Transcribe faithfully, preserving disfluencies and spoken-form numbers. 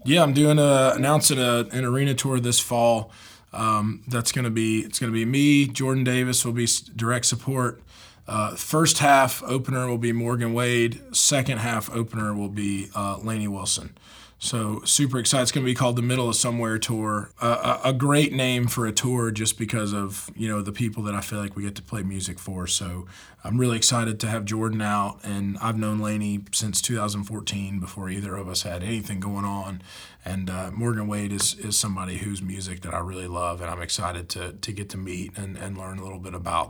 Yeah, I'm doing a announcing a, an arena tour this fall. Um, that's gonna be it's gonna be me. Jordan Davis will be direct support. Uh, first half opener will be Morgan Wade. Second half opener will be uh, Lainey Wilson. So super excited. It's going to be called the Middle of Somewhere Tour. Uh, a, a great name for a tour just because of you know the people that I feel like we get to play music for. So I'm really excited to have Jordan out, and I've known Lainey since two thousand fourteen before either of us had anything going on. And uh, Morgan Wade is is somebody whose music that I really love, and I'm excited to to get to meet and, and learn a little bit about.